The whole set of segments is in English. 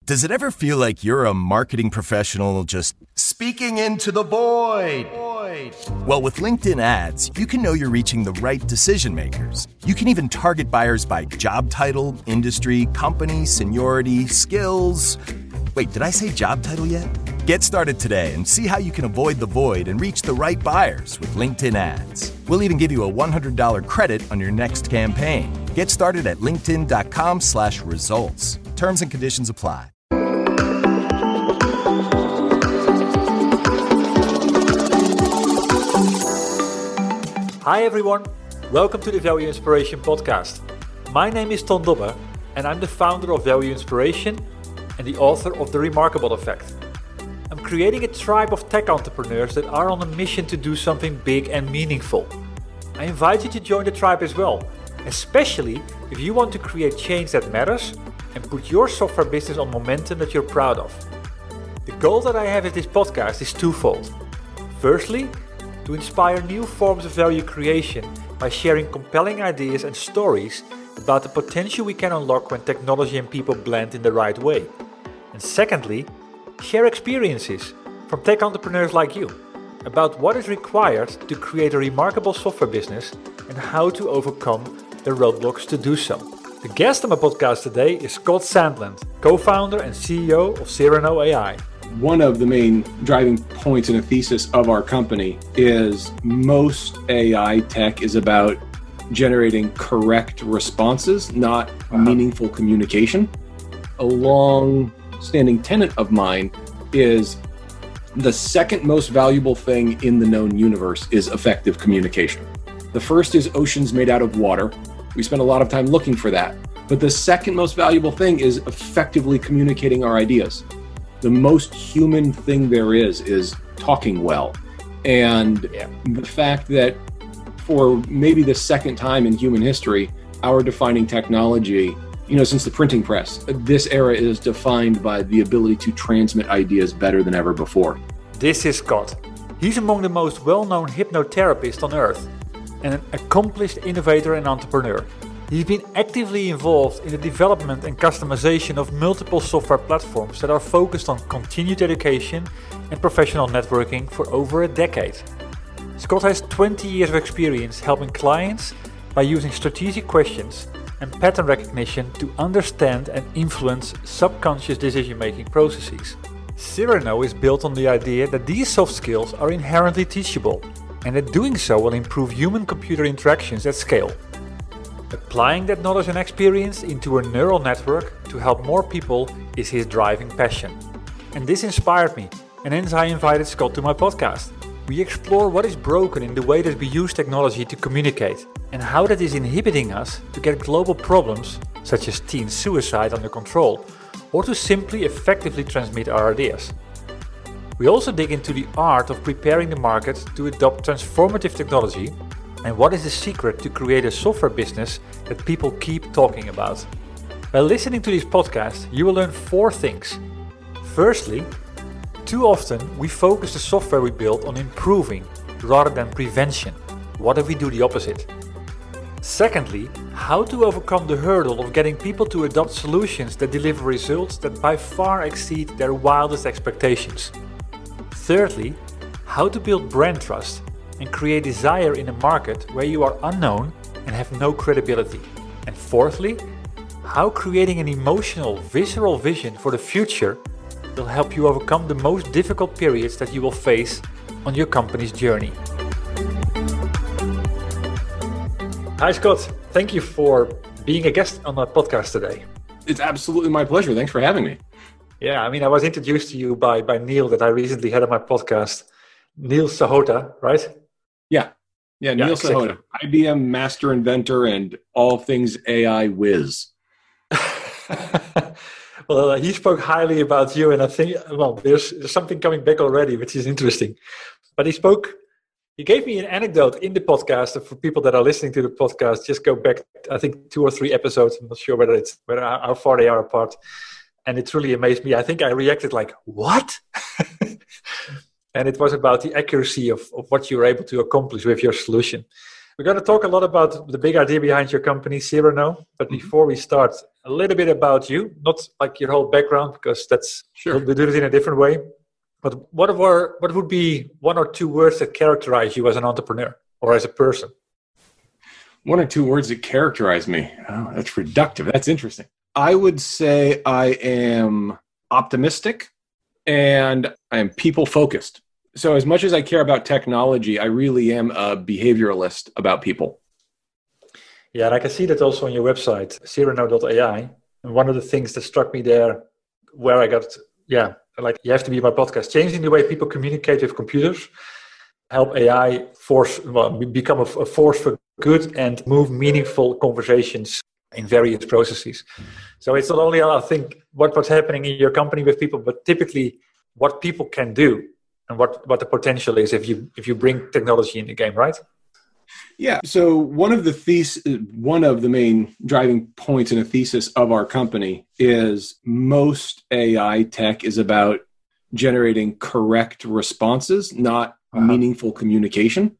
Does it ever feel like you're a marketing professional just speaking into the void? Well, with LinkedIn ads, you can know you're reaching the right decision makers. You can even target buyers by job title, industry, company, seniority, skills. Wait, did I say job title yet? Get started today and see how you can avoid the void and reach the right buyers with LinkedIn ads. We'll even give you a $100 credit on your next campaign. Get started at linkedin.com/results. Terms and conditions apply. Hi everyone, welcome to the Value Inspiration podcast. My name is Ton Dobbe and I'm the founder of Value Inspiration and the author of The Remarkable Effect. I'm creating a tribe of tech entrepreneurs that are on a mission to do something big and meaningful. I invite you to join the tribe as well, especially if you want to create change that matters and put your software business on momentum that you're proud of. The goal that I have with this podcast is twofold. Firstly, to inspire new forms of value creation by sharing compelling ideas and stories about the potential we can unlock when technology and people blend in the right way. And secondly, share experiences from tech entrepreneurs like you about what is required to create a remarkable software business and how to overcome the roadblocks to do so. The guest on my podcast today is Scott Sandland, co-founder and CEO of Cyrano AI. One of the main driving points in a thesis of our company is most AI tech is about generating correct responses, not meaningful communication. A long-standing tenet of mine is the second most valuable thing in the known universe is effective communication. The first is oceans made out of water. We spend a lot of time looking for that. But the second most valuable thing is effectively communicating our ideas. The most human thing there is talking well. And the fact that for maybe the second time in human history, our defining technology, since the printing press, this era is defined by the ability to transmit ideas better than ever before. This is Scott. He's among the most well-known hypnotherapists on earth and an accomplished innovator and entrepreneur. He's been actively involved in the development and customization of multiple software platforms that are focused on continued education and professional networking for over a decade. Scott has 20 years of experience helping clients by using strategic questions and pattern recognition to understand and influence subconscious decision-making processes. Cyrano is built on the idea that these soft skills are inherently teachable and that doing so will improve human-computer interactions at scale. Applying that knowledge and experience into a neural network to help more people is his driving passion. And this inspired me, and hence I invited Scott to my podcast. We explore what is broken in the way that we use technology to communicate, and how that is inhibiting us to get global problems, such as teen suicide, under control, or to simply effectively transmit our ideas. We also dig into the art of preparing the market to adopt transformative technology, and what is the secret to create a software business that people keep talking about. By listening to this podcast, you will learn 4 things. Firstly, too often we focus the software we build on improving rather than prevention. What if we do the opposite? Secondly, how to overcome the hurdle of getting people to adopt solutions that deliver results that by far exceed their wildest expectations. Thirdly, how to build brand trust and create desire in a market where you are unknown and have no credibility. And fourthly, how creating an emotional, visceral vision for the future will help you overcome the most difficult periods that you will face on your company's journey. Hi Scott, thank you for being a guest on my podcast today. It's absolutely my pleasure. Thanks for having me. Yeah, I was introduced to you by Neil that I recently had on my podcast. Neil Sahota, right? Yeah, Neil exactly. Sahota, IBM master inventor and all things AI whiz. Well, he spoke highly about you, and I think, there's something coming back already, which is interesting. But he gave me an anecdote in the podcast. For people that are listening to the podcast, just go back, I think 2 or 3 episodes. I'm not sure how far they are apart. And it truly amazed me. I think I reacted like, what? And it was about the accuracy of what you were able to accomplish with your solution. We're going to talk a lot about the big idea behind your company, Cyrano. But before we start, a little bit about you, not like your whole background, because we'll do it in a different way. But what would be one or two words that characterize you as an entrepreneur or as a person? One or two words that characterize me. Oh, that's reductive. That's interesting. I would say I am optimistic and I am people-focused. So as much as I care about technology, I really am a behavioralist about people. Yeah, and I can see that also on your website, Cyrano.ai. And one of the things that struck me there, where I got, like you have to be my podcast, changing the way people communicate with computers, help AI become a force for good and move meaningful conversations in various processes. So it's not only, I think, what's happening in your company with people, but typically what people can do and what the potential is if you bring technology in the game, right? Yeah. So one of the main driving points in a thesis of our company is most AI tech is about generating correct responses, not meaningful communication.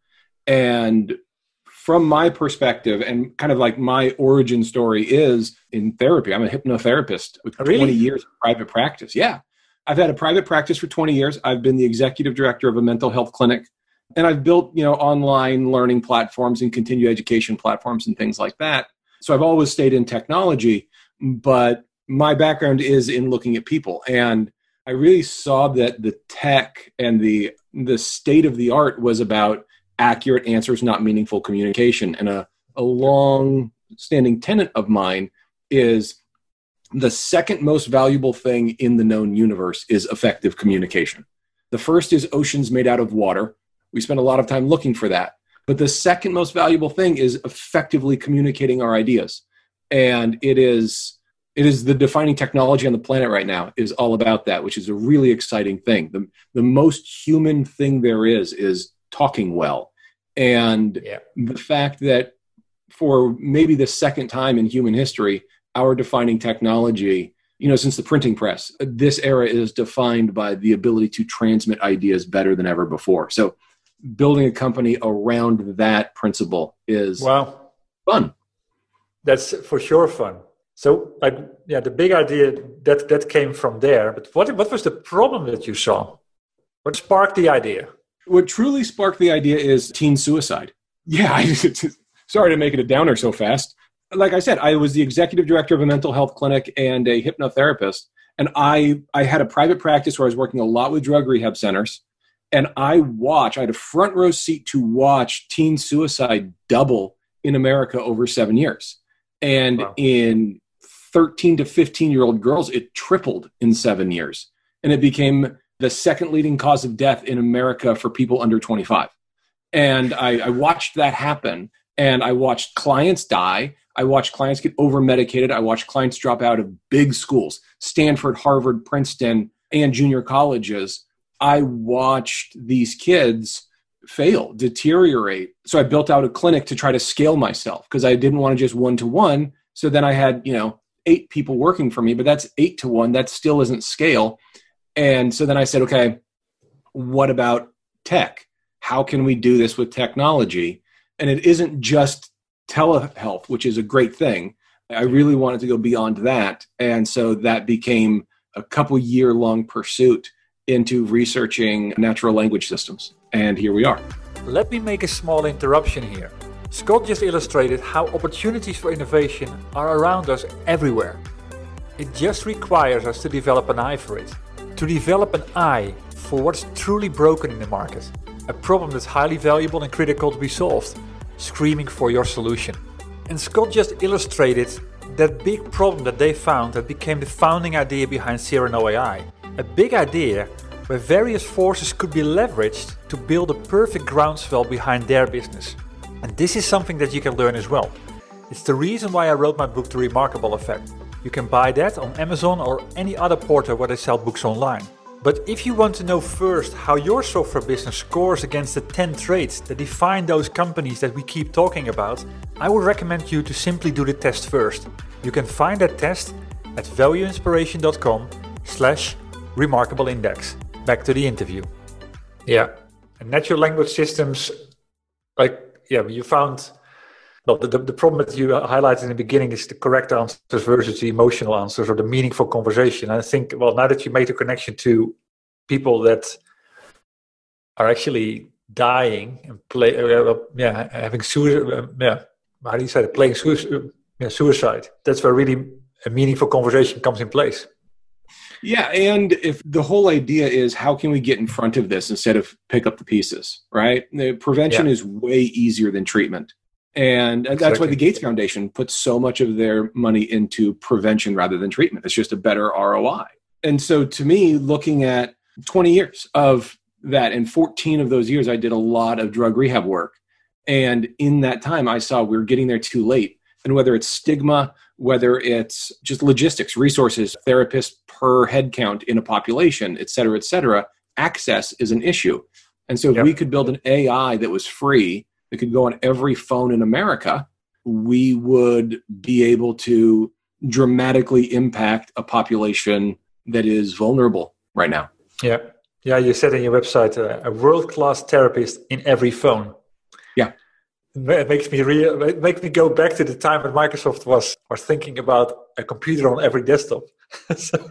And from my perspective, and kind of like my origin story is in therapy. I'm a hypnotherapist with 20 years of private practice. Yeah. I've had a private practice for 20 years. I've been the executive director of a mental health clinic. And I've built, online learning platforms and continuing education platforms and things like that. So I've always stayed in technology, but my background is in looking at people. And I really saw that the tech and the state of the art was about accurate answers, not meaningful communication. And a long-standing tenet of mine is the second most valuable thing in the known universe is effective communication. The first is oceans made out of water. We spend a lot of time looking for that. But the second most valuable thing is effectively communicating our ideas. And it is the defining technology on the planet right now is all about that, which is a really exciting thing. The most human thing there is talking well. And the fact that for maybe the second time in human history, our defining technology, since the printing press, this era is defined by the ability to transmit ideas better than ever before. So building a company around that principle is fun. That's for sure fun. So, the big idea that came from there. But what was the problem that you saw? What sparked the idea? What truly sparked the idea is teen suicide. Yeah, sorry to make it a downer so fast. Like I said, I was the executive director of a mental health clinic and a hypnotherapist. And I had a private practice where I was working a lot with drug rehab centers. And I had a front row seat to watch teen suicide double in America over 7 years. And in 13 to 15-year-old girls, it tripled in 7 years. And it became the second leading cause of death in America for people under 25. And I watched that happen. And I watched clients die. I watched clients get over-medicated. I watched clients drop out of big schools, Stanford, Harvard, Princeton, and junior colleges. I watched these kids fail, deteriorate. So I built out a clinic to try to scale myself because I didn't want to just one-to-one. So then I had, 8 people working for me, but that's 8 to 1. That still isn't scale. And so then I said, okay, what about tech? How can we do this with technology? And it isn't just telehealth, which is a great thing. I really wanted to go beyond that. And so that became a couple year-long pursuit into researching natural language systems. And here we are. Let me make a small interruption here. Scott just illustrated how opportunities for innovation are around us everywhere. It just requires us to develop an eye for it. To develop an eye for what's truly broken in the market. A problem that's highly valuable and critical to be solved. Screaming for your solution. And Scott just illustrated that big problem that they found that became the founding idea behind Cyrano AI. A big idea where various forces could be leveraged to build a perfect groundswell behind their business. And this is something that you can learn as well. It's the reason why I wrote my book, The Remarkable Effect. You can buy that on Amazon or any other portal where they sell books online. But if you want to know first how your software business scores against the 10 traits that define those companies that we keep talking about, I would recommend you to simply do the test first. You can find that test at valueinspiration.com/remarkable index. Back to the interview. Yeah, and natural language systems, like you found, well, the problem that you highlighted in the beginning is the correct answers versus the emotional answers or the meaningful conversation. And I think, well, now that you made a connection to people that are actually dying and having suicide, how do you say it? Playing suicide. That's where really a meaningful conversation comes in place. Yeah, and if the whole idea is how can we get in front of this instead of pick up the pieces, right? The prevention is way easier than treatment. And that's why the Gates Foundation puts so much of their money into prevention rather than treatment. It's just a better ROI. And so to me, looking at 20 years of that, and 14 of those years, I did a lot of drug rehab work. And in that time, I saw we were getting there too late. And whether it's stigma, whether it's just logistics, resources, therapists per head count in a population, et cetera, access is an issue. And so if we could build an AI that was free, that could go on every phone in America, we would be able to dramatically impact a population that is vulnerable right now. Yeah. Yeah, you said in your website, a world-class therapist in every phone. Yeah. It makes me go back to the time when Microsoft was thinking about a computer on every desktop. So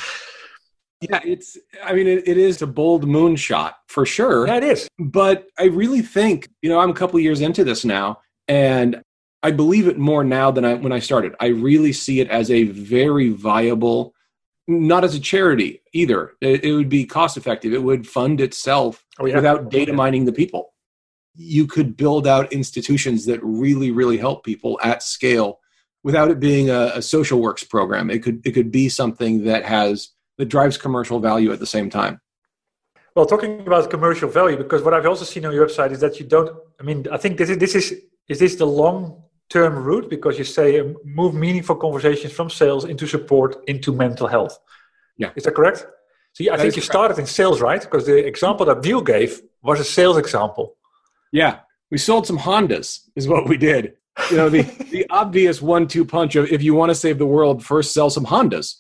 it is a bold moonshot for sure. Yeah, it is. But I really think, I'm a couple of years into this now, and I believe it more now than when I started. I really see it as a very viable, not as a charity either. It would be cost effective. It would fund itself without data mining the people. You could build out institutions that really, really help people at scale without it being a social works program. It could be something that drives commercial value at the same time. Well, talking about commercial value, because what I've also seen on your website is that you don't, I think this is the long-term route, because you say move meaningful conversations from sales into support into mental health. Yeah. Is that correct? So I think you started in sales, right? Because the example that Neil gave was a sales example. Yeah. We sold some Hondas is what we did. The obvious 1-2 punch of, if you want to save the world, first sell some Hondas.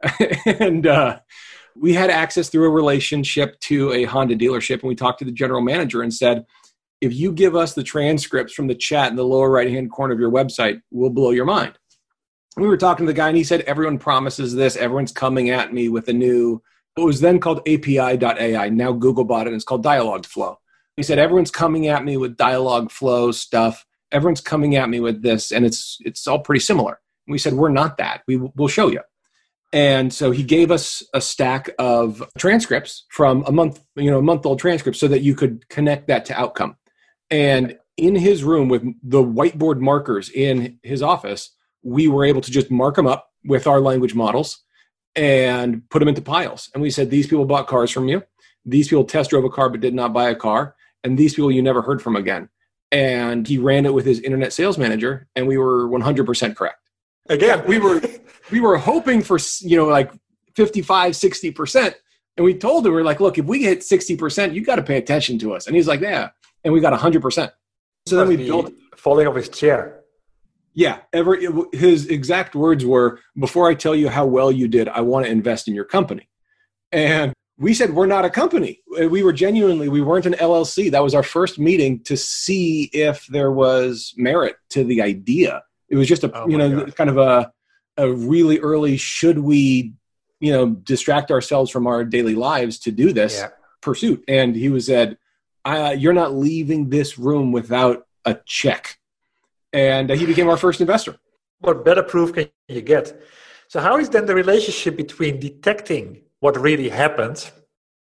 And we had access through a relationship to a Honda dealership, and we talked to the general manager and said, if you give us the transcripts from the chat in the lower right-hand corner of your website, we'll blow your mind. And we were talking to the guy, and he said, everyone promises this. Everyone's coming at me with a new, what was then called API.ai. Now Google bought it, and it's called Dialogflow. He said, everyone's coming at me with Dialogflow stuff. Everyone's coming at me with this, and it's all pretty similar. And we said, we're not that. We'll show you. And so he gave us a stack of transcripts from a month-old transcripts so that you could connect that to outcome. And in his room with the whiteboard markers in his office, we were able to just mark them up with our language models and put them into piles. And we said, these people bought cars from you. These people test drove a car but did not buy a car. And these people you never heard from again. And he ran it with his internet sales manager, and we were 100% correct. Again, we were hoping for, like 55, 60%. And we told him, we were like, look, if we hit 60%, you got to pay attention to us. And he's like, yeah. And we got 100%. So then we built falling off his chair. Yeah. His exact words were, before I tell you how well you did, I want to invest in your company. And we said, we're not a company. We weren't an LLC. That was our first meeting to see if there was merit to the idea. It was just kind of a really early, should we, distract ourselves from our daily lives to do this pursuit. And he said, you're not leaving this room without a check. And he became our first investor. What better proof can you get? So how is then the relationship between detecting what really happened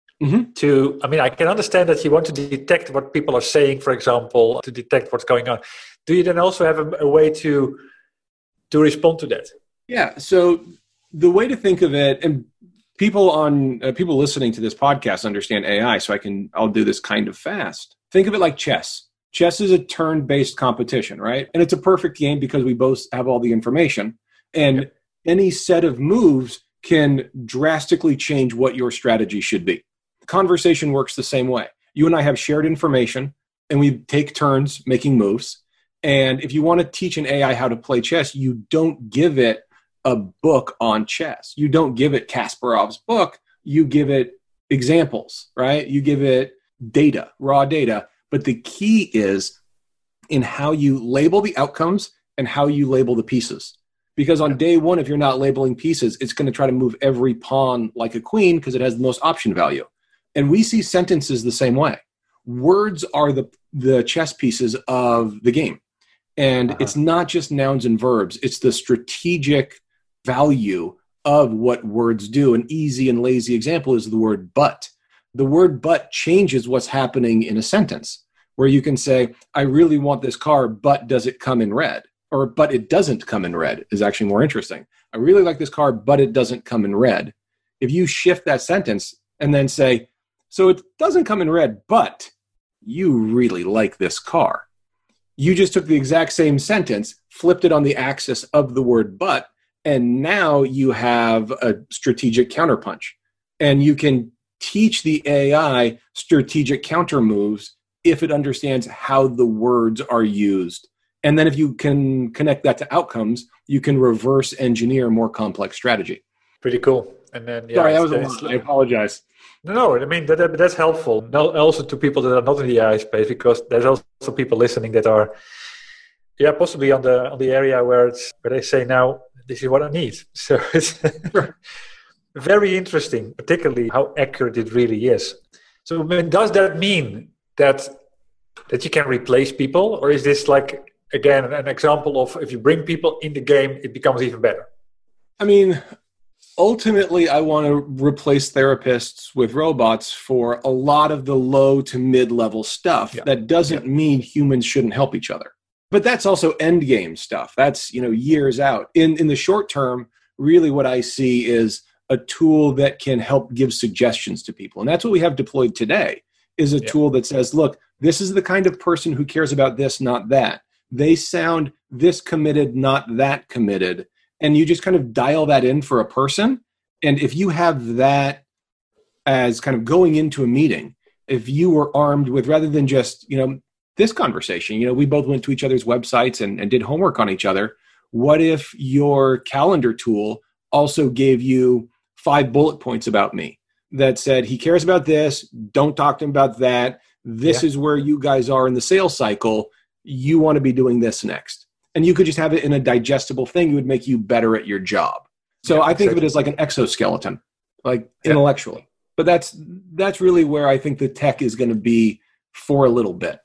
to, I can understand that you want to detect what people are saying, for example, to detect what's going on. Do you then also have a way to respond to that? Yeah. So the way to think of it, and people listening to this podcast understand AI, so I'll do this kind of fast. Think of it like chess. Chess is a turn-based competition, right? And it's a perfect game because we both have all the information. And any set of moves can drastically change what your strategy should be. Conversation works the same way. You and I have shared information, and we take turns making moves. And if you want to teach an AI how to play chess, you don't give it a book on chess. You don't give it Kasparov's book. You give it examples, right? You give it data, raw data. But the key is in how you label the outcomes and how you label the pieces. Because on day one, if you're not labeling pieces, it's going to try to move every pawn like a queen because it has the most option value. And we see sentences the same way. Words are the chess pieces of the game. And it's not just nouns and verbs. It's the strategic value of what words do. An easy and lazy example is the word but. The word but changes what's happening in a sentence, where you can say, I really want this car, but does it come in red? Or, but it doesn't come in red is actually more interesting. I really like this car, but it doesn't come in red. If you shift that sentence and then say, so it doesn't come in red, but you really like this car. You just took the exact same sentence, flipped it on the axis of the word but, and now you have a strategic counterpunch. And you can teach the AI strategic counter moves if it understands how the words are used. And then if you can connect that to outcomes, you can reverse engineer more complex strategy. Pretty cool. And then, sorry, that was a lot. I apologize. No, I mean, that's helpful. Also to people that are not in the AI space, because there's also people listening that are, possibly on the area where they say, now, this is what I need. So it's very interesting, particularly how accurate it really is. So does that mean that you can replace people? Or is this like, again, an example of if you bring people in the game, it becomes even better? I mean, ultimately, I want to replace therapists with robots for a lot of the low to mid-level stuff. Yeah. That doesn't mean humans shouldn't help each other. But that's also end game stuff. That's, years out. In the short term, really what I see is a tool that can help give suggestions to people. And that's what we have deployed today, is a tool that says, look, this is the kind of person who cares about this, not that. They sound this committed, not that committed. And you just kind of dial that in for a person. And if you have that as kind of going into a meeting, if you were armed with, rather than just, this conversation, we both went to each other's websites and did homework on each other. What if your calendar tool also gave you 5 bullet points about me that said, he cares about this, don't talk to him about that. This is where you guys are in the sales cycle. You want to be doing this next. And you could just have it in a digestible thing. It would make you better at your job. So I think of it as like an exoskeleton, like intellectually. But that's really where I think the tech is going to be for a little bit.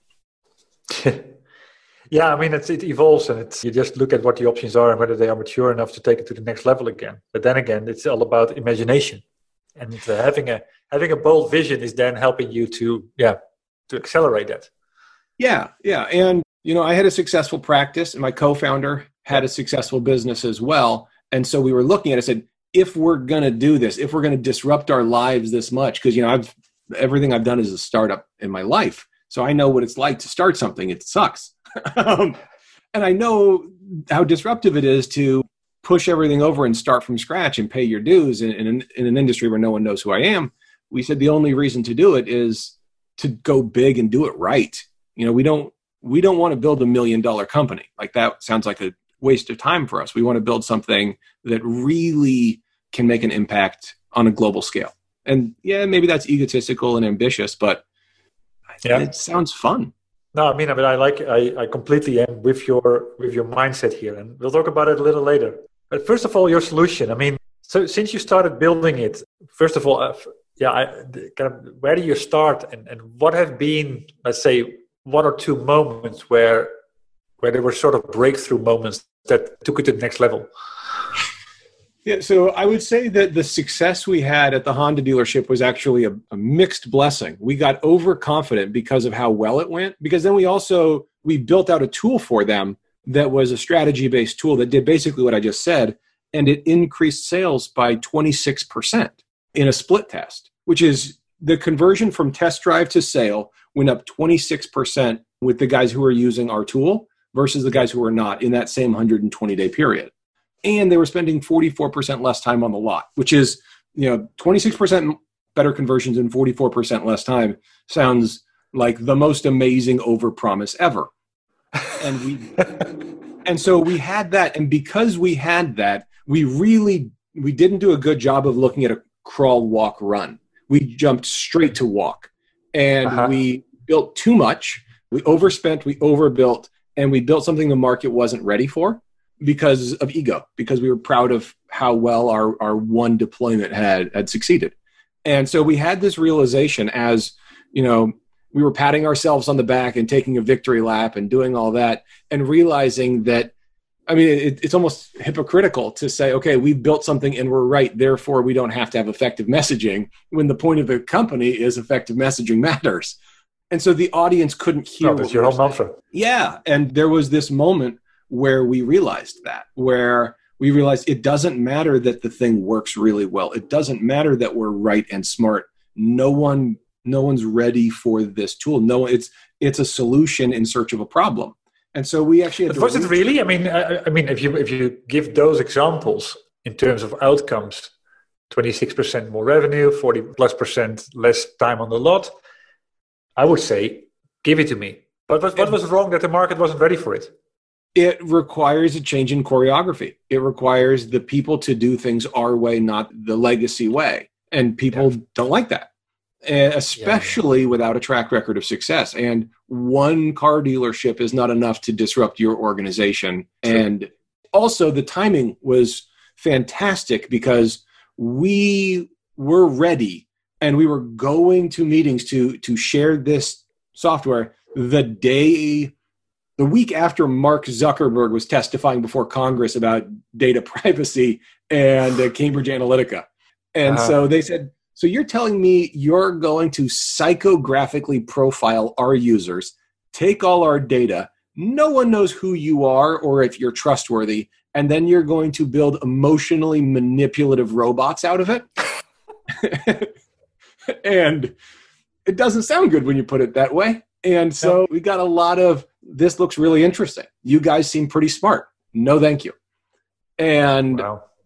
I mean, it evolves, and you just look at what the options are and whether they are mature enough to take it to the next level again. But then again, it's all about imagination, and having a bold vision is then helping you to accelerate that. Yeah. And I had a successful practice, and my co-founder had a successful business as well. And so we were looking at it, I said, if we're going to do this, if we're going to disrupt our lives this much, because everything I've done is a startup in my life. So I know what it's like to start something. It sucks. And I know how disruptive it is to push everything over and start from scratch and pay your dues in an industry where no one knows who I am. We said the only reason to do it is to go big and do it right. We don't want to build $1 million company. Like, that sounds like a waste of time for us. We want to build something that really can make an impact on a global scale. And maybe that's egotistical and ambitious, but it sounds fun. No, I mean, I completely am with your mindset here, and we'll talk about it a little later. But first of all, your solution. I mean, so since you started building it, first of all, where do you start, and what have been, let's say, 1 or 2 moments where there were sort of breakthrough moments that took it to the next level? Yeah, so I would say that the success we had at the Honda dealership was actually a mixed blessing. We got overconfident because of how well it went, because then we built out a tool for them that was a strategy-based tool that did basically what I just said, and it increased sales by 26% in a split test, which is the conversion from test drive to sale went up 26% with the guys who were using our tool versus the guys who were not in that same 120-day period. And they were spending 44% less time on the lot, which is, 26% better conversions and 44% less time sounds like the most amazing overpromise ever. And so we had that. And because we had that, we didn't do a good job of looking at a crawl, walk, run. We jumped straight to walk, and we built too much. We overspent, we overbuilt, and we built something the market wasn't ready for because of ego, because we were proud of how well our one deployment had succeeded. And so we had this realization as, we were patting ourselves on the back and taking a victory lap and doing all that and realizing that, it's almost hypocritical to say, okay, we built something and we're right, therefore we don't have to have effective messaging, when the point of the company is effective messaging matters. And so the audience couldn't hear. That's your whole mantra. Yeah. And there was this moment where we realized it doesn't matter that the thing works really well. It doesn't matter that we're right and smart. No one's ready for this tool. No, it's a solution in search of a problem. And so we actually had was it really? If you give those examples in terms of outcomes, 26% more revenue, 40+% less time on the lot, I would say, give it to me. But what was wrong that the market wasn't ready for it? It requires a change in choreography. It requires the people to do things our way, not the legacy way. And people don't like that, especially without a track record of success. And one car dealership is not enough to disrupt your organization. True. And also the timing was fantastic because we were ready and we were going to meetings to share this software the week after Mark Zuckerberg was testifying before Congress about data privacy and Cambridge Analytica. And so they said, so you're telling me you're going to psychographically profile our users, take all our data, no one knows who you are or if you're trustworthy, and then you're going to build emotionally manipulative robots out of it? And it doesn't sound good when you put it that way. And so we got a lot of, this looks really interesting. You guys seem pretty smart. No, thank you. And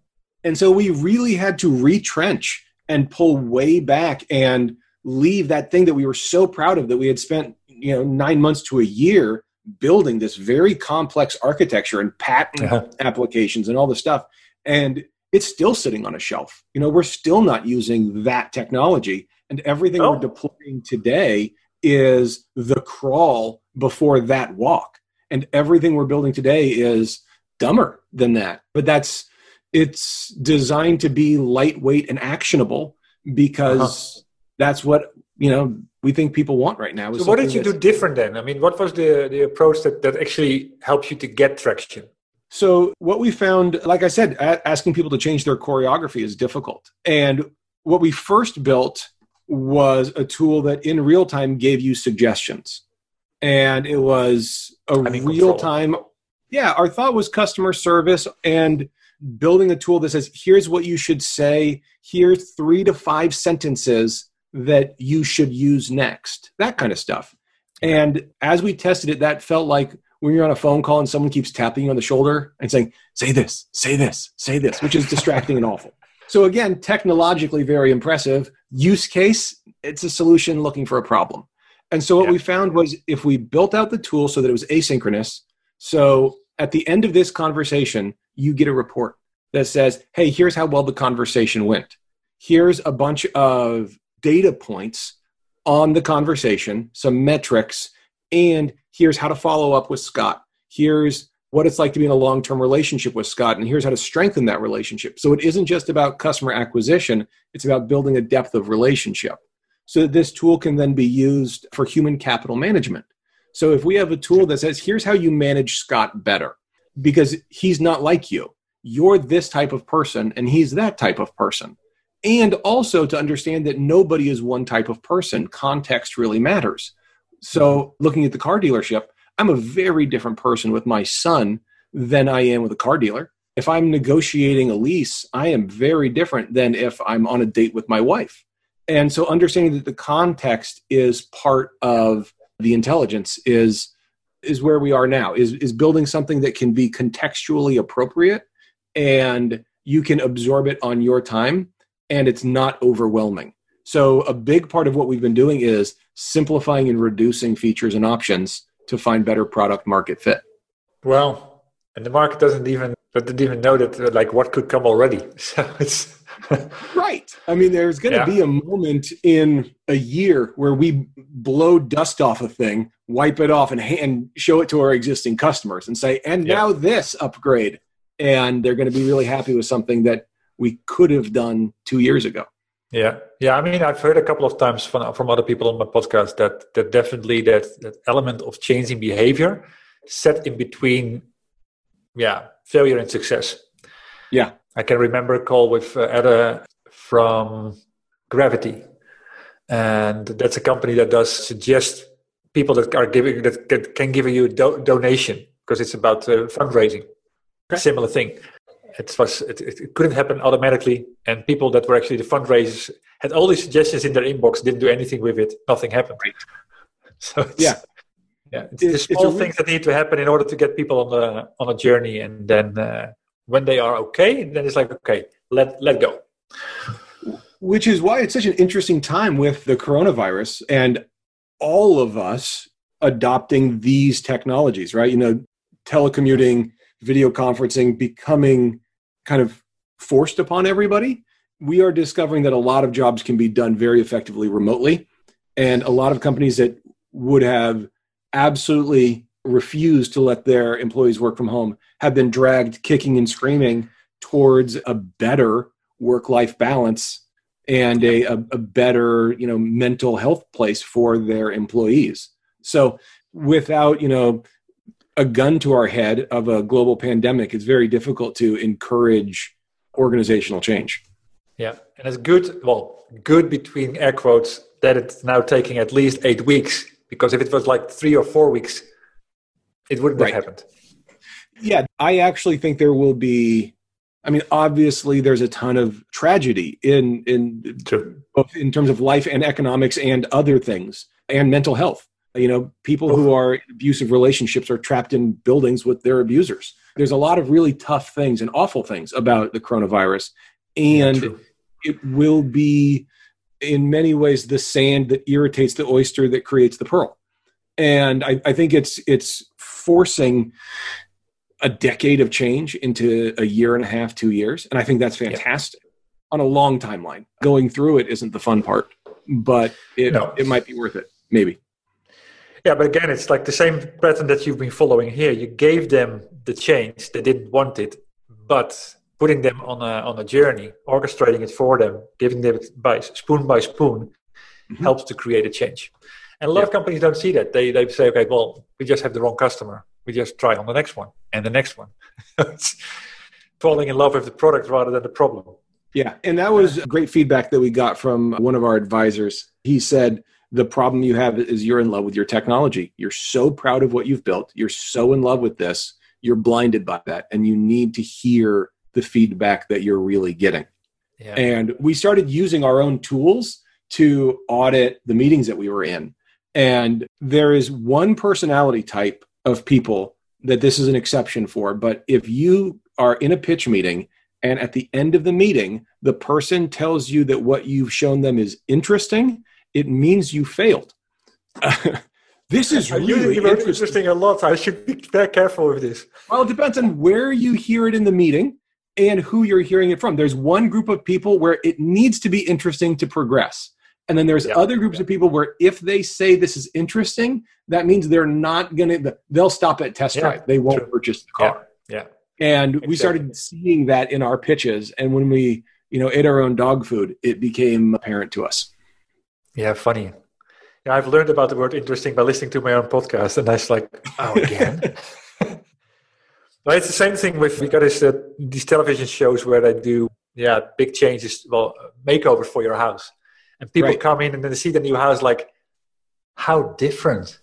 so we really had to retrench and pull way back and leave that thing that we were so proud of, that we had spent 9 months to a year building this very complex architecture and patent applications and all this stuff. And it's still sitting on a shelf. We're still not using that technology. And everything we're deploying today is the crawl before that walk. And everything we're building today is dumber than that. But it's designed to be lightweight and actionable because that's what, we think people want right now. So what did you do different then? What was the approach that actually helped you to get traction? So what we found, like I said, asking people to change their choreography is difficult. And what we first built was a tool that in real time gave you suggestions. And it was a real time. Yeah, our thought was customer service and building a tool that says, here's what you should say. Here's 3 to 5 sentences that you should use next, that kind of stuff. And as we tested it, that felt like when you're on a phone call and someone keeps tapping you on the shoulder and saying, say this, say this, say this, which is distracting and awful. So again, technologically very impressive. Use case, it's a solution looking for a problem. And so what we found was if we built out the tool so that it was asynchronous, so at the end of this conversation, you get a report that says, hey, here's how well the conversation went. Here's a bunch of data points on the conversation, some metrics, and here's how to follow up with Scott. Here's what it's like to be in a long-term relationship with Scott, and here's how to strengthen that relationship. So it isn't just about customer acquisition, it's about building a depth of relationship. So that this tool can then be used for human capital management. So if we have a tool that says, here's how you manage Scott better, because he's not like you. You're this type of person, and he's that type of person. And also to understand that nobody is one type of person. Context really matters. So looking at the car dealership, I'm a very different person with my son than I am with a car dealer. If I'm negotiating a lease, I am very different than if I'm on a date with my wife. And so understanding that the context is part of the intelligence is where we are now, is building something that can be contextually appropriate and you can absorb it on your time and it's not overwhelming. So a big part of what we've been doing is simplifying and reducing features and options to find better product market fit. Well, and the market doesn't But didn't even know that, like, what could come already. So it's right. I mean, there's going to be a moment in a year where we blow dust off a thing, wipe it off, and show it to our existing customers and say, and now this upgrade. And they're going to be really happy with something that we could have done 2 years ago. Yeah. I mean, I've heard a couple of times from other people on my podcast that definitely that element of changing behavior set in between, failure and success. Yeah. I can remember a call with Ada from Gravity, and that's a company that does suggest people that are giving that can give you a donation because it's about fundraising. Okay. Similar thing. It couldn't happen automatically, and people that were actually the fundraisers had all these suggestions in their inbox, didn't do anything with it, nothing happened. Right. So it's the small things that need to happen in order to get people on a journey, and then when they are okay, then it's like, okay, let go. Which is why it's such an interesting time with the coronavirus and all of us adopting these technologies, right? You know, telecommuting, video conferencing becoming kind of forced upon everybody. We are discovering that a lot of jobs can be done very effectively remotely. And a lot of companies that would have absolutely refused to let their employees work from home have been dragged kicking and screaming towards a better work-life balance and a better, mental health place for their employees. So without, a gun to our head of a global pandemic, it's very difficult to encourage organizational change. Yeah, and it's good between air quotes that it's now taking at least 8 weeks, because if it was like 3 or 4 weeks, it wouldn't have happened. Yeah, I actually think there will be, obviously there's a ton of tragedy in both in terms of life and economics and other things and mental health. People who are in abusive relationships are trapped in buildings with their abusers. There's a lot of really tough things and awful things about the coronavirus. And it will be, in many ways, the sand that irritates the oyster that creates the pearl. And I think it's forcing a decade of change into a year and a half, 2 years. And I think that's fantastic on a long timeline. Going through it isn't the fun part, but it might be worth it, maybe. Yeah, but again, it's like the same pattern that you've been following here. You gave them the change, they didn't want it, but putting them on a journey, orchestrating it for them, giving them by spoon, helps to create a change. And a lot of companies don't see that. They say, okay, well, we just have the wrong customer. We just try on the next one and the next one. It's falling in love with the product rather than the problem. Yeah, and that was great feedback that we got from one of our advisors. He said, the problem you have is you're in love with your technology. You're so proud of what you've built. You're so in love with this. You're blinded by that. And you need to hear the feedback that you're really getting. Yeah. And we started using our own tools to audit the meetings that we were in. And there is one personality type of people that this is an exception for. But if you are in a pitch meeting and at the end of the meeting, the person tells you that what you've shown them is interesting, it means you failed. This is really interesting a lot. I should be very careful with this. Well, it depends on where you hear it in the meeting and who you're hearing it from. There's one group of people where it needs to be interesting to progress. And then there's other groups of people where if they say this is interesting, that means they're not going to, they'll stop at test drive. They won't purchase the car. Yeah. And we started seeing that in our pitches. And when we, ate our own dog food, it became apparent to us. Yeah, funny. Yeah, I've learned about the word interesting by listening to my own podcast, and I was like, again? But it's the same thing with, we got these television shows where they do, big changes, makeovers for your house. And people come in and then they see the new house like, how different?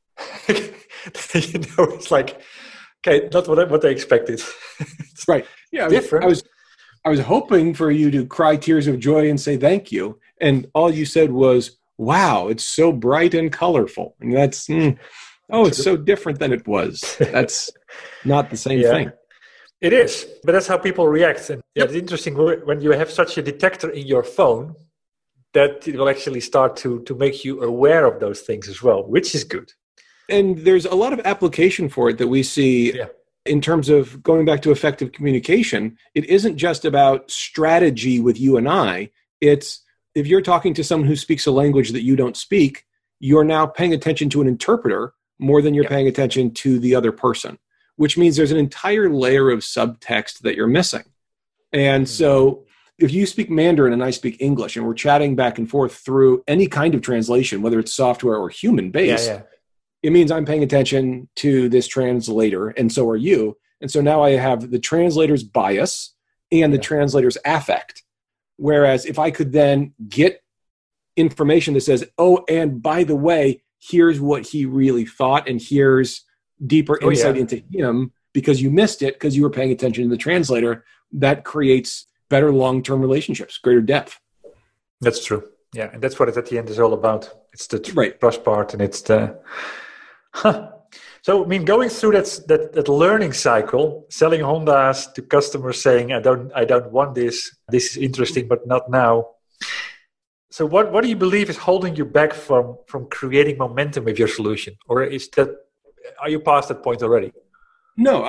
It's like, okay, not what they expected. Right. Yeah, different. I was hoping for you to cry tears of joy and say thank you. And all you said was, wow, it's so bright and colorful. And that's, it's so different than it was. That's not the same thing. It is, but that's how people react. And it's interesting when you have such a detector in your phone that it will actually start to make you aware of those things as well, which is good. And there's a lot of application for it that we see in terms of going back to effective communication, it isn't just about strategy with you and I. It's if you're talking to someone who speaks a language that you don't speak, you're now paying attention to an interpreter more than you're paying attention to the other person, which means there's an entire layer of subtext that you're missing. And so if you speak Mandarin and I speak English and we're chatting back and forth through any kind of translation, whether it's software or human-based, it means I'm paying attention to this translator, and so are you. And so now I have the translator's bias and the translator's affect. Whereas if I could then get information that says, oh, and by the way, here's what he really thought, and here's deeper insight into him because you missed it because you were paying attention to the translator, that creates better long-term relationships, greater depth. That's true. Yeah, and that's what it at the end is all about. It's the trust part, and it's the... So, I mean, going through that learning cycle, selling Hondas to customers saying, I don't want this. This is interesting, but not now. So what do you believe is holding you back from creating momentum with your solution? Or are you past that point already? No,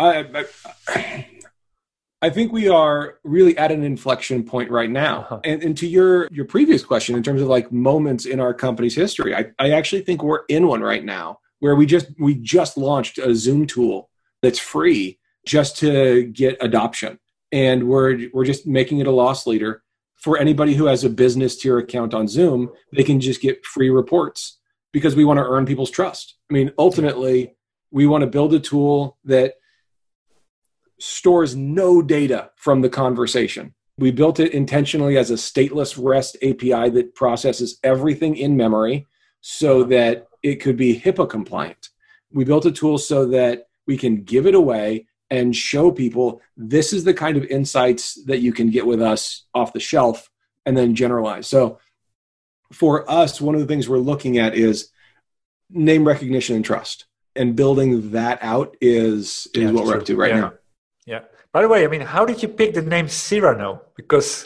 I think we are really at an inflection point right now. And to your previous question, in terms of like moments in our company's history, I actually think we're in one right now where we just launched a Zoom tool that's free just to get adoption. And we're just making it a loss leader. For anybody who has a business tier account on Zoom, they can just get free reports because we want to earn people's trust. I mean, ultimately, we want to build a tool that stores no data from the conversation. We built it intentionally as a stateless REST API that processes everything in memory so that it could be HIPAA compliant. We built a tool so that we can give it away and show people this is the kind of insights that you can get with us off the shelf and then generalize. So for us, one of the things we're looking at is name recognition and trust. And building that out is what we're up to right now. Yeah. By the way, I mean, how did you pick the name Cyrano? Because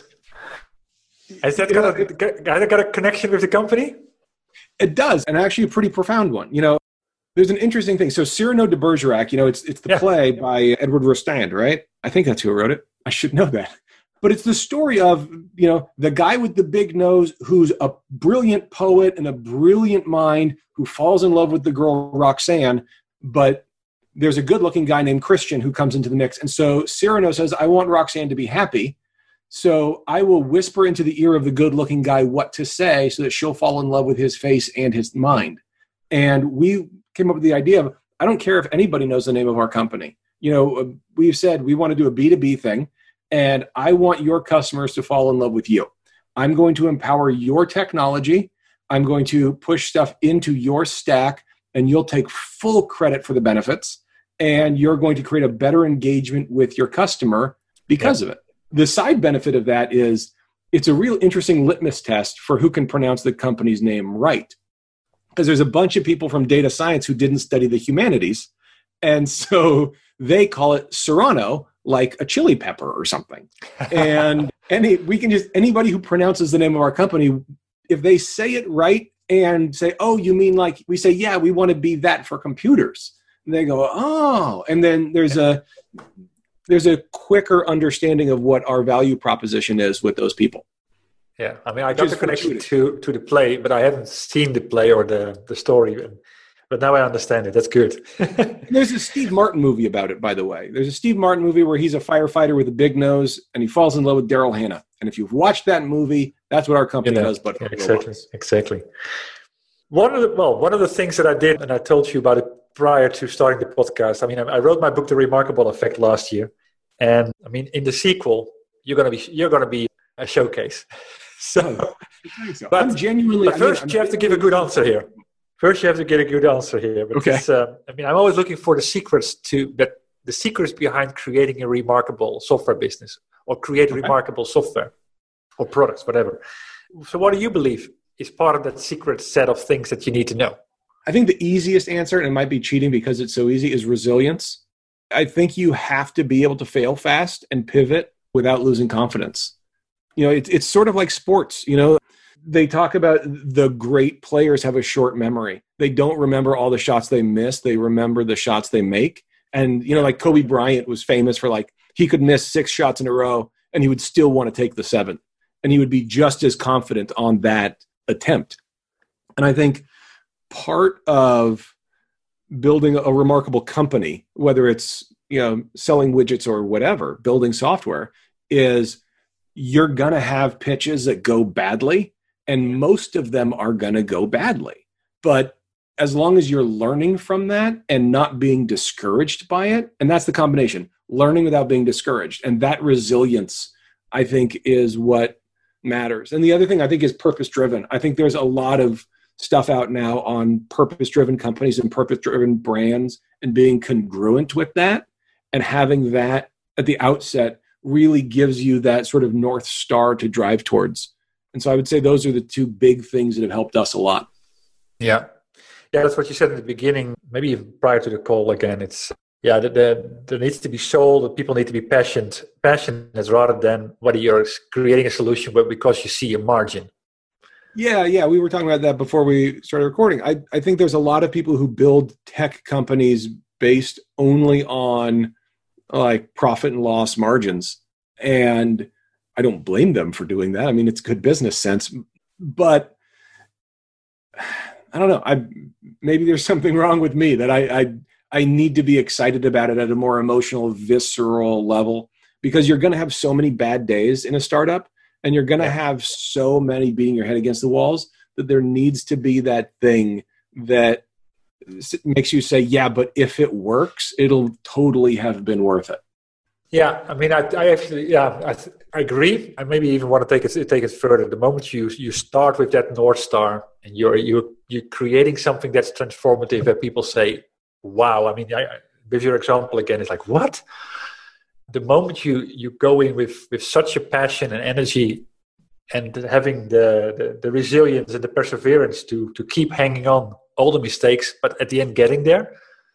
has that got a connection with the company? It does, and actually a pretty profound one. You know, there's an interesting thing. So Cyrano de Bergerac, you know, it's the play by Edward Rostand, right? I think that's who wrote it. I should know that. But it's the story of, you know, the guy with the big nose who's a brilliant poet and a brilliant mind who falls in love with the girl Roxanne, but there's a good-looking guy named Christian who comes into the mix. And so Cyrano says, I want Roxanne to be happy, so I will whisper into the ear of the good-looking guy what to say so that she'll fall in love with his face and his mind. And we came up with the idea of, I don't care if anybody knows the name of our company. You know, we've said we want to do a B2B thing, and I want your customers to fall in love with you. I'm going to empower your technology. I'm going to push stuff into your stack, and you'll take full credit for the benefits, and you're going to create a better engagement with your customer because of it. The side benefit of that is it's a real interesting litmus test for who can pronounce the company's name right. Because there's a bunch of people from data science who didn't study the humanities, and so they call it Serrano, like a chili pepper or something. And anybody who pronounces the name of our company, if they say it right and say, oh, you mean like, we say, yeah, we want to be that for computers. And they go, oh, and then there's a quicker understanding of what our value proposition is with those people. Yeah, I mean, I got the connection to the play, but I haven't seen the play or the story. But now I understand it. That's good. There's a Steve Martin movie about it, by the way. There's a Steve Martin movie where he's a firefighter with a big nose, and he falls in love with Daryl Hannah. And if you've watched that movie, that's what our company does. But exactly. One of the things that I did, and I told you about it prior to starting the podcast. I mean, I wrote my book, The Remarkable Effect, last year, and I mean, in the sequel, you're gonna be a showcase. So, but I'm genuinely. But first, you have to give a good answer here. First, you have to get a good answer here. Because, I mean, I'm always looking for the secrets behind creating a remarkable software business or create remarkable software or products, whatever. So what do you believe is part of that secret set of things that you need to know? I think the easiest answer, and it might be cheating because it's so easy, is resilience. I think you have to be able to fail fast and pivot without losing confidence. You know, it's sort of like sports, you know. They talk about the great players have a short memory. They don't remember all the shots they miss. They remember the shots they make. And, like Kobe Bryant was famous for he could miss 6 shots in a row and he would still want to take the 7th. And he would be just as confident on that attempt. And I think part of building a remarkable company, whether it's, selling widgets or whatever, building software, is you're going to have pitches that go badly, and most of them are going to go badly. But as long as you're learning from that and not being discouraged by it, and that's the combination, learning without being discouraged. And that resilience, I think, is what matters. And the other thing I think is purpose-driven. I think there's a lot of stuff out now on purpose-driven companies and purpose-driven brands, and being congruent with that and having that at the outset really gives you that sort of North Star to drive towards. And so I would say those are the 2 big things that have helped us a lot. Yeah. Yeah, that's what you said in the beginning, maybe even prior to the call again. It's, there needs to be soul, that people need to be passionate rather than whether you're creating a solution but because you see a margin. Yeah, we were talking about that before we started recording. I think there's a lot of people who build tech companies based only on profit and loss margins. And I don't blame them for doing that. I mean, it's good business sense, but I don't know. Maybe there's something wrong with me that I need to be excited about it at a more emotional, visceral level, because you're going to have so many bad days in a startup, and you're going to have so many beating your head against the walls, that there needs to be that thing that makes you say, yeah, but if it works, it'll totally have been worth it. Yeah, I mean, I actually, I agree. I maybe even want to take it further. The moment you start with that North Star and you're creating something that's transformative, that people say, wow. I mean, with your example again, it's like, what? The moment you go in with such a passion and energy, and having the resilience and the perseverance to keep hanging on all the mistakes, but at the end getting there,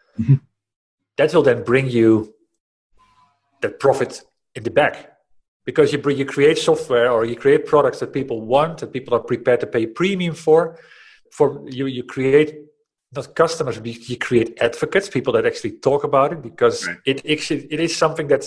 that will then bring you that profit in the back, because you create software or you create products that people want, that people are prepared to pay premium for you create not customers, but you create advocates, people that actually talk about it, because it is something that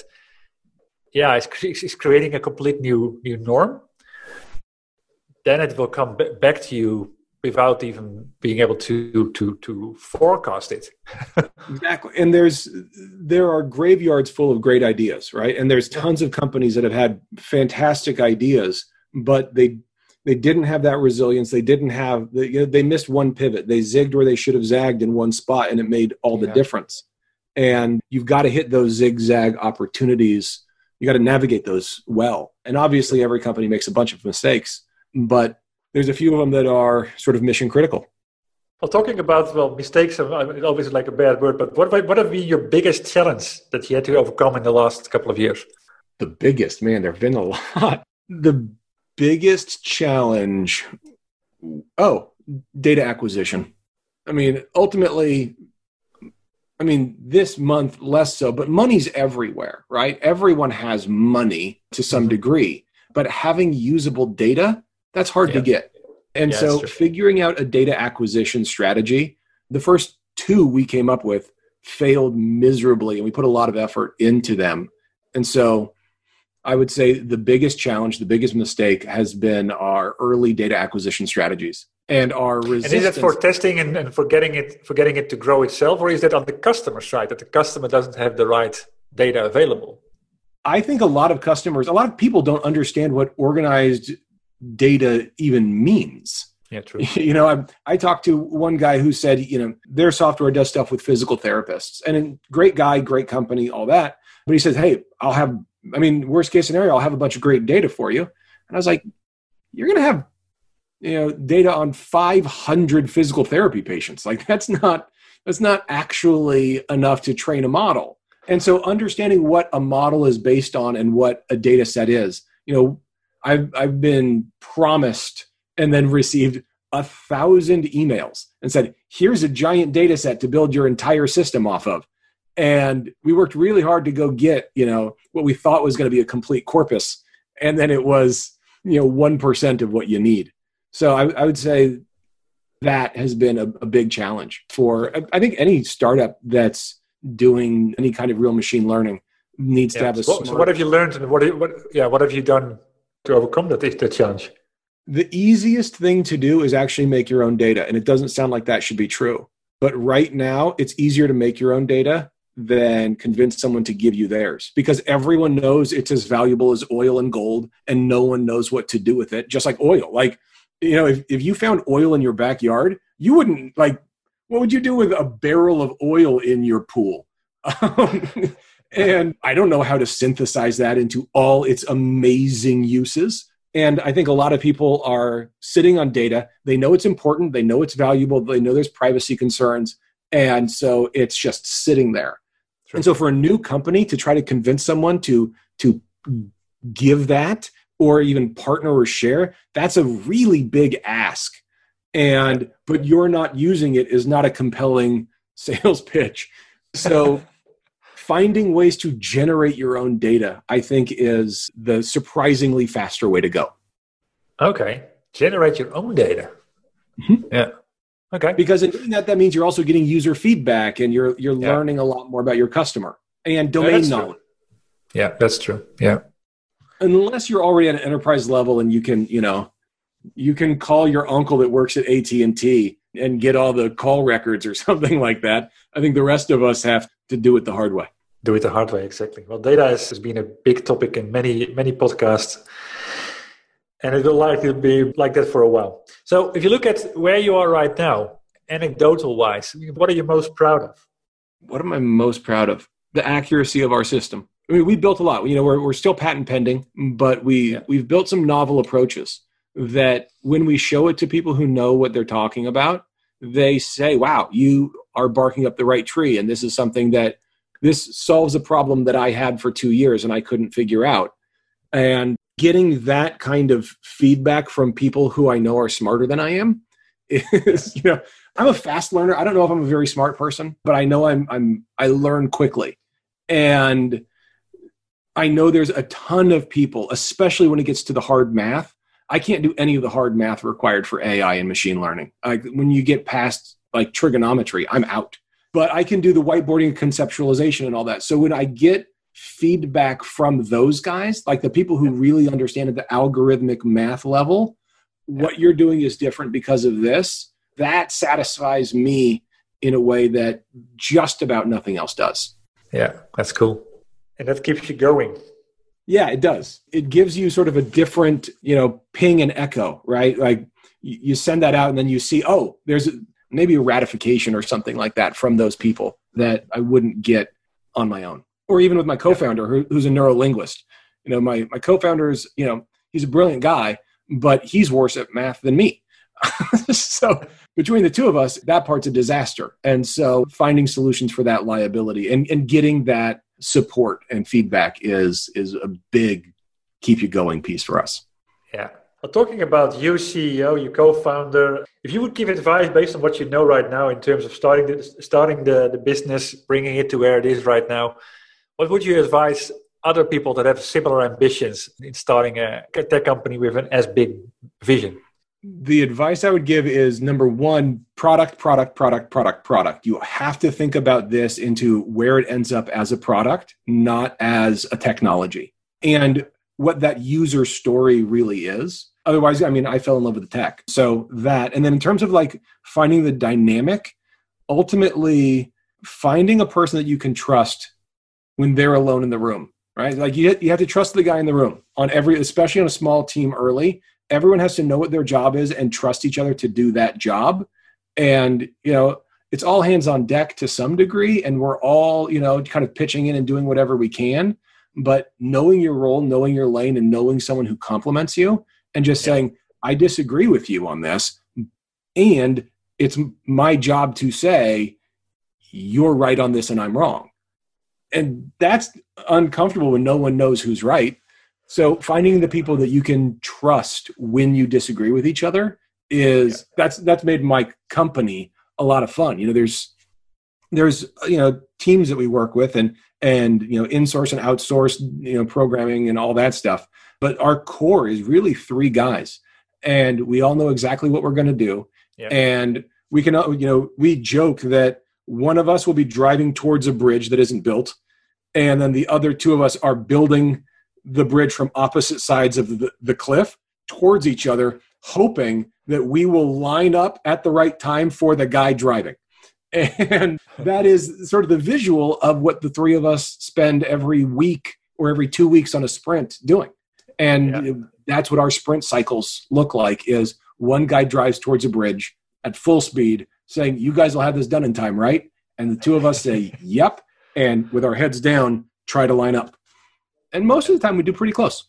is creating a complete new norm. Then it will come back to you without even being able to forecast it. Exactly. And there are graveyards full of great ideas, right? And there's tons of companies that have had fantastic ideas, but they didn't have that resilience. They didn't have, they missed one pivot. They zigged where they should have zagged in one spot, and it made all the difference. And you've got to hit those zigzag opportunities. You got to navigate those well. And obviously every company makes a bunch of mistakes, but there's a few of them that are sort of mission critical. Well, talking about mistakes, it's always like a bad word, but what have been your biggest challenge that you had to overcome in the last couple of years? The biggest, man, there have been a lot. The biggest challenge, data acquisition. I mean, ultimately, this month less so, but money's everywhere, right? Everyone has money to some degree, but having usable data, that's hard to get. And so figuring out a data acquisition strategy, the first 2 we came up with failed miserably, and we put a lot of effort into them. And so I would say the biggest challenge, the biggest mistake has been our early data acquisition strategies and our resistance. And is that for testing and for getting it to grow itself, or is that on the customer side, that the customer doesn't have the right data available? I think a lot of people don't understand what organized data even means. Yeah, true. I talked to one guy who said, their software does stuff with physical therapists, and a great guy, great company, all that. But he says, hey, worst case scenario, I'll have a bunch of great data for you. And I was like, you're going to have, data on 500 physical therapy patients. Like that's not actually enough to train a model. And so understanding what a model is based on and what a data set is, I've been promised and then received 1,000 emails and said, here's a giant data set to build your entire system off of. And we worked really hard to go get, what we thought was going to be a complete corpus. And then it was, 1% of what you need. So I would say that has been a big challenge for, I think, any startup that's doing any kind of real machine learning needs to have a smart... So what have you learned, and what have you done to overcome that challenge? The easiest thing to do is actually make your own data, and it doesn't sound like that should be true. But right now, it's easier to make your own data than convince someone to give you theirs, because everyone knows it's as valuable as oil and gold, and no one knows what to do with it, just like oil. Like, you know, if you found oil in your backyard, you wouldn't, like, what would you do with a barrel of oil in your pool? And I don't know how to synthesize that into all its amazing uses. And I think a lot of people are sitting on data. They know it's important. They know it's valuable. They know there's privacy concerns. And so it's just sitting there. Sure. And so for a new company to try to convince someone to give that or even partner or share, that's a really big ask. But you're not using it is not a compelling sales pitch. So finding ways to generate your own data, I think, is the surprisingly faster way to go. Okay. Generate your own data. Mm-hmm. Yeah. Okay. Because in doing that, that means you're also getting user feedback and you're learning a lot more about your customer and domain knowledge. True. Yeah, that's true. Yeah. Unless you're already at an enterprise level and you can call your uncle that works at AT&T and get all the call records or something like that. I think the rest of us have to do it the hard way. Do it the hard way, exactly. Well, data has been a big topic in many podcasts, and it will likely be like that for a while. So if you look at where you are right now, anecdotal-wise, what are you most proud of? What am I most proud of? The accuracy of our system. I mean, we built a lot. You know, we're still patent pending, but we've built some novel approaches that when we show it to people who know what they're talking about, they say, wow, you are barking up the right tree. And this is something that this solves a problem that I had for 2 years and I couldn't figure out. And getting that kind of feedback from people who I know are smarter than I am is, you know, I'm a fast learner. I don't know if I'm a very smart person, but I know I learn quickly. And I know there's a ton of people, especially when it gets to the hard math. I can't do any of the hard math required for AI and machine learning. Like when you get past like trigonometry, I'm out. But I can do the whiteboarding, conceptualization, and all that. So when I get feedback from those guys, like the people who really understand at the algorithmic math level, what you're doing is different because of this, that satisfies me in a way that just about nothing else does. Yeah, that's cool. And that keeps you going. Yeah, it does. It gives you sort of a different, you know, ping and echo, right? Like you send that out and then you see, oh, there's maybe a ratification or something like that from those people that I wouldn't get on my own. Or even with my co-founder who's a neurolinguist. You know, my co-founder is, you know, he's a brilliant guy, but he's worse at math than me. So between the two of us, that part's a disaster. And so finding solutions for that liability and getting that support and feedback is a big keep you going piece for us. Yeah. Well, talking about you, CEO, you co-founder, if you would give advice based on what you know right now in terms of starting the business, bringing it to where it is right now, what would you advise other people that have similar ambitions in starting a tech company with an as big vision? The advice I would give is, number one, product. You have to think about this into where it ends up as a product, not as a technology, and what that user story really is. Otherwise, I mean, I fell in love with the tech. So that, and then in terms of like finding the dynamic, ultimately finding a person that you can trust when they're alone in the room, right? Like you have to trust the guy in the room especially on a small team early. Everyone has to know what their job is and trust each other to do that job. And, you know, it's all hands on deck to some degree. And we're all, you know, kind of pitching in and doing whatever we can. But knowing your role, knowing your lane, and knowing someone who complements you and just saying, I disagree with you on this. And it's my job to say, you're right on this and I'm wrong. And that's uncomfortable when no one knows who's right. So finding the people that you can trust when you disagree with each other is that's made my company a lot of fun. You know, there's you know, teams that we work with and you know, insource and outsource, you know, programming and all that stuff. But our core is really 3 guys, and we all know exactly what we're going to do. Yeah. And we can, you know, we joke that one of us will be driving towards a bridge that isn't built, and then the other two of us are building the bridge from opposite sides of the cliff towards each other, hoping that we will line up at the right time for the guy driving. And that is sort of the visual of what the three of us spend every week or every 2 weeks on a sprint doing. And that's what our sprint cycles look like, is one guy drives towards a bridge at full speed saying, you guys will have this done in time, right? And the two of us say, yep. And with our heads down, try to line up. And most of the time we do pretty close.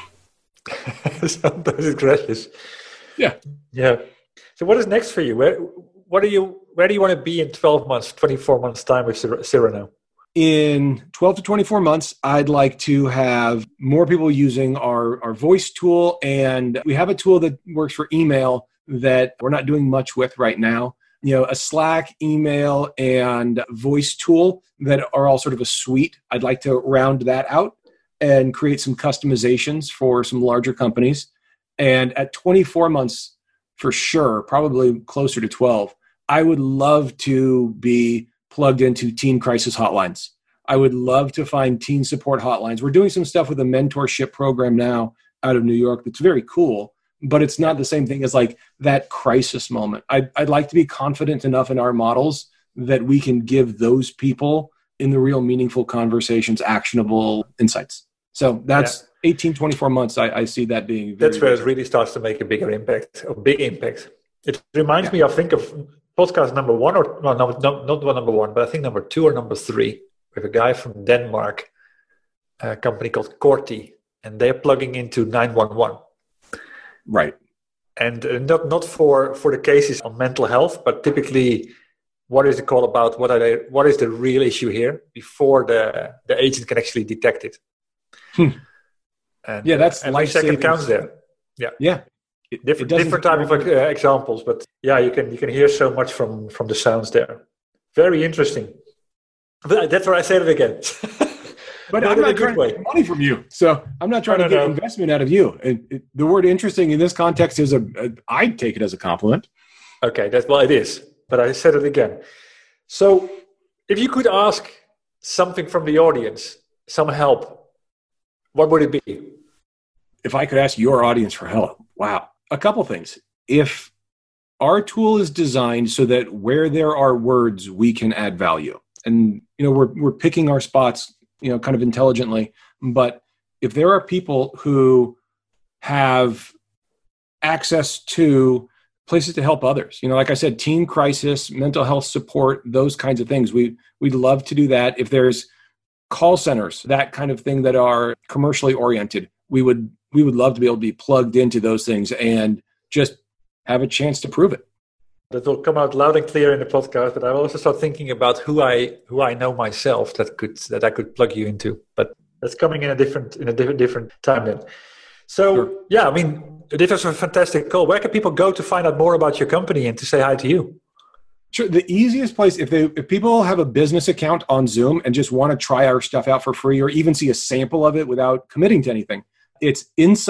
Sometimes it's gracious. Yeah. Yeah. So what is next for you? Where do you want to be in 12 months, 24 months time with Cyrano? In 12 to 24 months, I'd like to have more people using our voice tool. And we have a tool that works for email that we're not doing much with right now. A Slack, email, and voice tool that are all sort of a suite. I'd like to round that out and create some customizations for some larger companies. And at 24 months, for sure, probably closer to 12, I would love to be plugged into teen crisis hotlines. I would love to find teen support hotlines. We're doing some stuff with a mentorship program now out of New York that's very cool, but it's not the same thing as like that crisis moment. I'd like to be confident enough in our models that we can give those people in the real meaningful conversations actionable insights. So that's 18, 24 months. I see that being that's where it really starts to make a big impact. It reminds me, I think, of podcast number one, or no, not number one, but I think number 2 or number 3, with a guy from Denmark, a company called Corti, and they're plugging into 911. Right. And not for the cases on mental health, but typically, what is the call about? What is the real issue here before the agent can actually detect it? And, that's and every second counts there. Yeah. Different type of examples, but you can hear so much from the sounds there. Very interesting. That's where I said it again. But I'm not trying to get money from you, so I'm not trying to get investment out of you. The word "interesting" in this context is I'd take it as a compliment. Okay, it is. But I said it again. So, if you could ask something from the audience, some help, what would it be? If I could ask your audience for help, wow. A couple things. If our tool is designed so that where there are words, we can add value. And, we're picking our spots, kind of intelligently. But if there are people who have access to places to help others, like I said, teen crisis, mental health support, those kinds of things, we'd love to do that. If there's call centers, that kind of thing that are commercially oriented, we would love to be able to be plugged into those things and just have a chance to prove it. That will come out loud and clear in the podcast, but I will also start thinking about who I know myself that I could plug you into. But that's coming in a different time then. So sure. This was a fantastic call. Where can people go to find out more about your company and to say hi to you? Sure. The easiest place, if people have a business account on Zoom and just want to try our stuff out for free or even see a sample of it without committing to anything, it's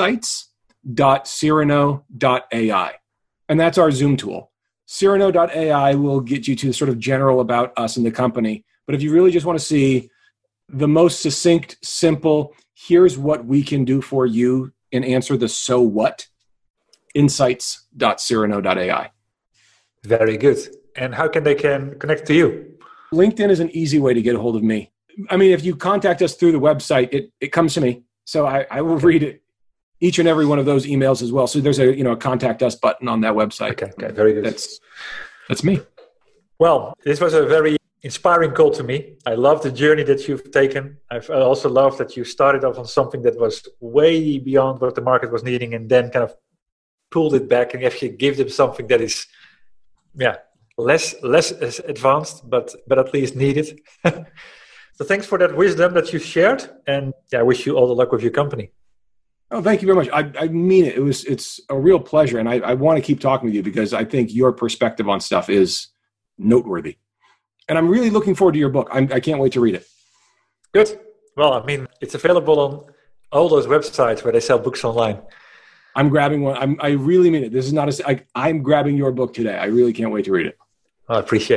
insights.cyrano.ai. And that's our Zoom tool. Cyrano.ai will get you to sort of general about us and the company. But if you really just want to see the most succinct, simple, here's what we can do for you and answer the so what, insights.cyrano.ai. Very good. And how can they connect to you? LinkedIn is an easy way to get a hold of me. If you contact us through the website, it comes to me. So I will read it, each and every one of those emails as well. So there's a contact us button on that website. Okay, very good. That's me. Well, this was a very inspiring call to me. I love the journey that you've taken. I also love that you started off on something that was way beyond what the market was needing and then kind of pulled it back and actually give them something that is, less advanced, but at least needed. So thanks for that wisdom that you shared, and I wish you all the luck with your company. Oh, thank you very much. I mean it. It's a real pleasure, and I want to keep talking with you because I think your perspective on stuff is noteworthy. And I'm really looking forward to your book. I can't wait to read it. Good. Well, it's available on all those websites where they sell books online. I'm grabbing one. I really mean it. This is not I'm grabbing your book today. I really can't wait to read it. I appreciate it.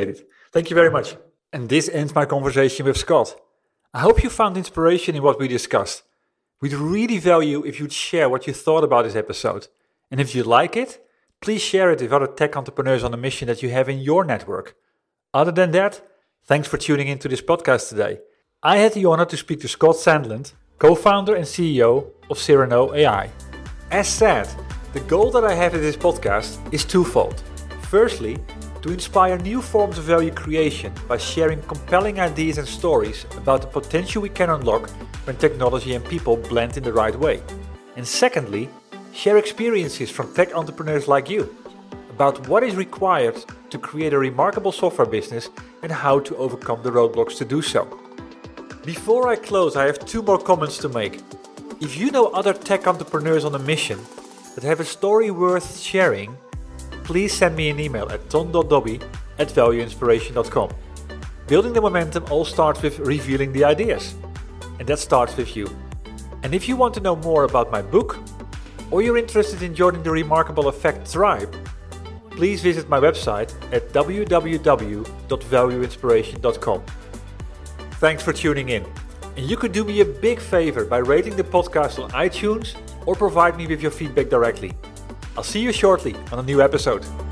Thank you very much. And this ends my conversation with Scott. I hope you found inspiration in what we discussed. We'd really value if you'd share what you thought about this episode. And if you like it, please share it with other tech entrepreneurs on a mission that you have in your network. Other than that, thanks for tuning into this podcast today. I had the honor to speak to Scott Sandland, co-founder and CEO of Cyrano AI. As said, the goal that I have in this podcast is twofold. Firstly, to inspire new forms of value creation by sharing compelling ideas and stories about the potential we can unlock when technology and people blend in the right way. And secondly, share experiences from tech entrepreneurs like you about what is required to create a remarkable software business and how to overcome the roadblocks to do so. Before I close, I have 2 more comments to make. If you know other tech entrepreneurs on a mission that have a story worth sharing, please send me an email at ton.dobby@valueinspiration.com. Building the momentum all starts with revealing the ideas. And that starts with you. And if you want to know more about my book, or you're interested in joining the Remarkable Effect tribe, please visit my website at www.valueinspiration.com. Thanks for tuning in. And you could do me a big favor by rating the podcast on iTunes or provide me with your feedback directly. I'll see you shortly on a new episode.